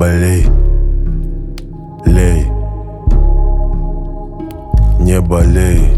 болей, лей, не болей.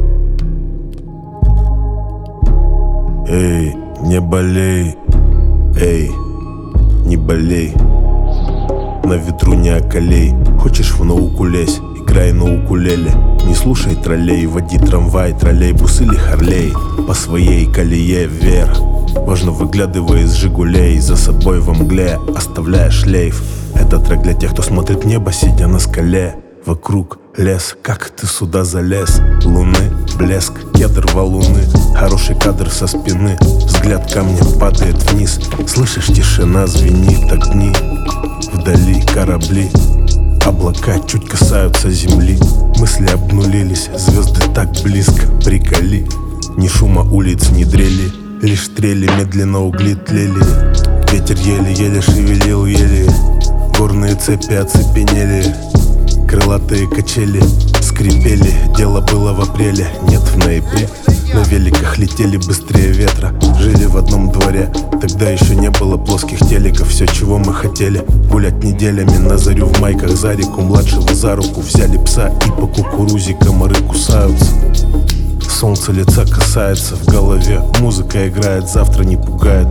Эй, не болей, эй, не болей. На ветру не околей. Хочешь в науку лезь, играй на укулеле. Не слушай троллей, води трамвай, троллейбус или харлей. По своей колее вверх, важно выглядывая из жигулей. За собой во мгле оставляя шлейф. Это трек для тех, кто смотрит небо, сидя на скале. Вокруг лес, как ты сюда залез? Луны, блеск, кедр валуны. Хороший кадр со спины, взгляд камня падает вниз. Слышишь, тишина звенит, огни, вдали корабли. Облака чуть касаются земли. Мысли обнулились, звезды так близко, приколи. Ни шума улиц, ни дрели, лишь трели, медленно угли тлели. Ветер еле-еле шевелил ели. Горные цепи оцепенели. Крылатые качели скрипели. Дело было в апреле, нет в ноябре. На великах летели быстрее ветра. Жили в одном дворе, тогда еще не было плоских телеков. Все, чего мы хотели, гулять неделями на зарю в майках за реку. Младшего за руку взяли пса, и по кукурузе комары кусаются. Солнце лица касается, в голове музыка играет, завтра не пугает.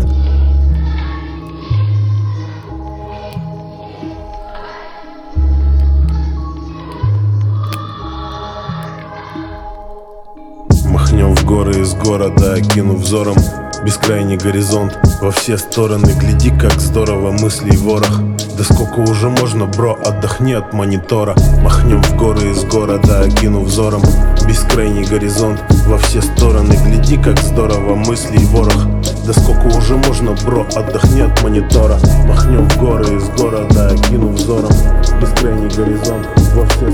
Махнем в горы из города, окинув взором бескрайний горизонт. Во все стороны гляди, как здорово, мыслей ворох. Да сколько уже можно, бро, отдохни от монитора. Махнем в горы из города, окинув взором бескрайний горизонт. Во все стороны гляди, как здорово, мыслей ворох. Да сколько уже можно, бро, отдохни от монитора. Махнем в горы из города, окинув взором бескрайний горизонт. Во все